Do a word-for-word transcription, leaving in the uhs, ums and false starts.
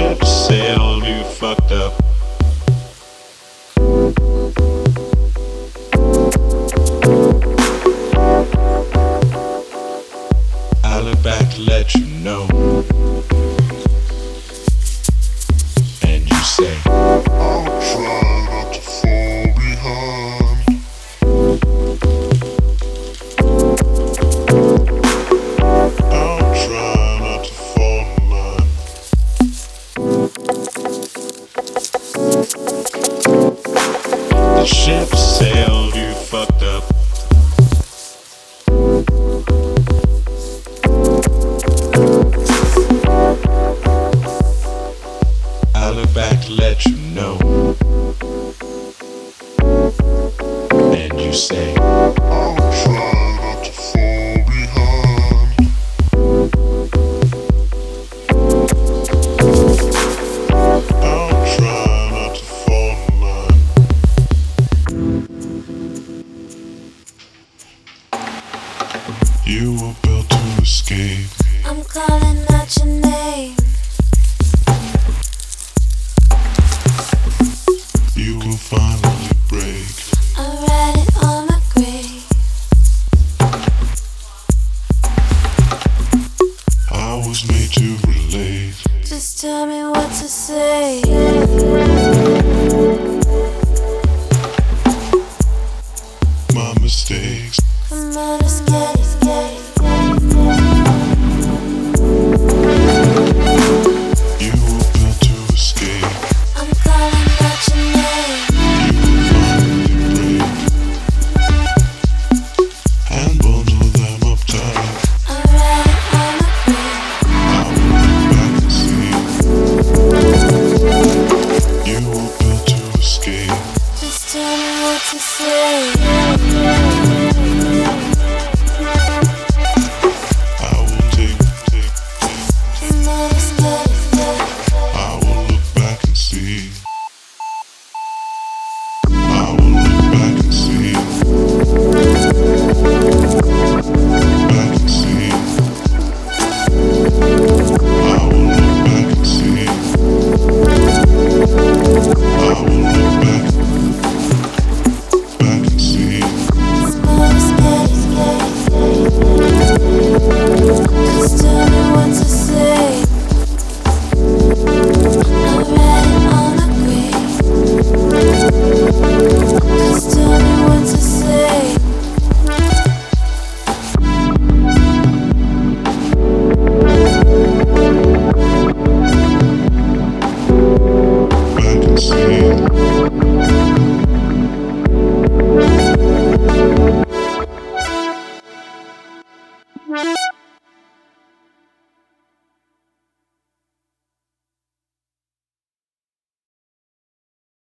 ship sailed, you fucked up. I look back to let you know. And you say, I'll try not to fall behind. I'll try not to fall in line. the ship sailed, you fucked up. I look back to let you know. And you say, I'll try not to fall behind. I'll try not to fall in line. You were built to escape. I'm calling out your name. You will finally break. I'm writing on my grave. I was made to relate. Just tell me what to say.